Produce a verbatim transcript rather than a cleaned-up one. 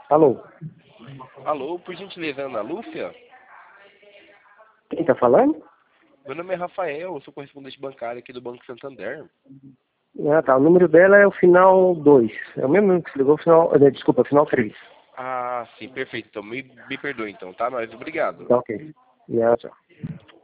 Alô? Alô, por gentileza, Ana Lúcia? Quem tá falando? Meu nome é Rafael, eu sou correspondente bancário aqui do Banco Santander. Ah, tá. O número dela é o final dois. É o mesmo número que se ligou, o final... eh, Desculpa, o final três. Ah, sim, perfeito. Então, me, me perdoe então, tá? Mas obrigado. Tá ok. E ela, tchau.